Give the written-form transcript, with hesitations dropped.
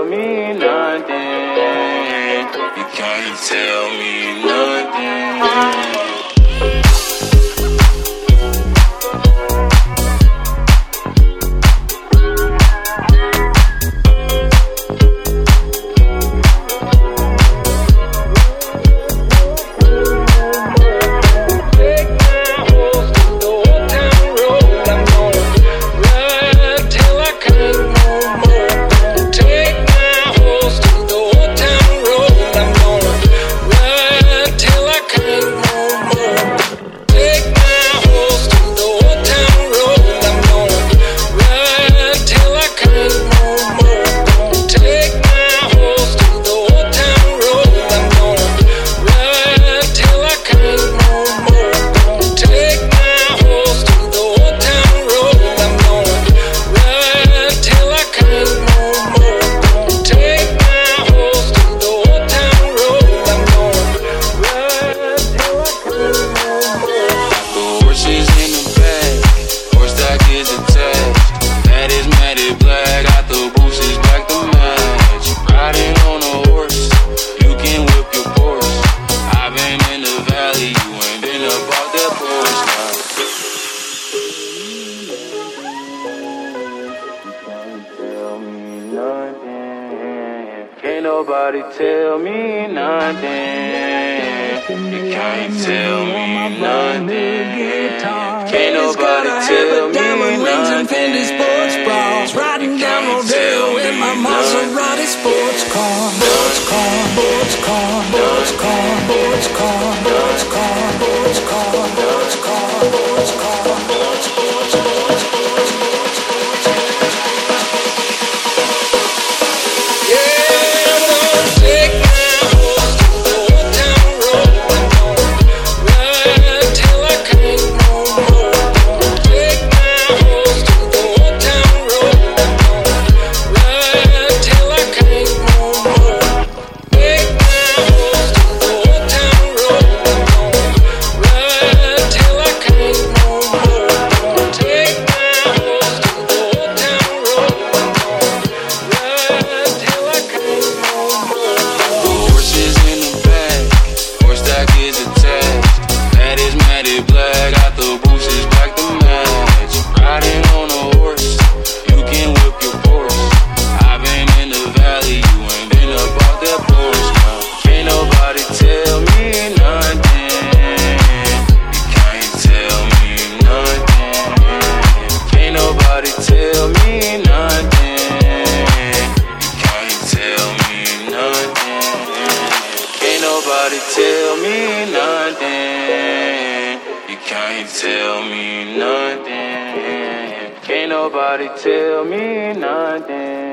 tell me nothing. You can't tell me nothing. Can't nobody tell me nothing. You can't tell me nothing. Can't nobody tell me nothing. Riding down Rodeo in my Maserati sports car. Sports car, sports car, sports car, sports car, sports car, sports car, sports car, sports car, sports car. Tell me nothing. You can't tell me nothing. Can't nobody tell me nothing.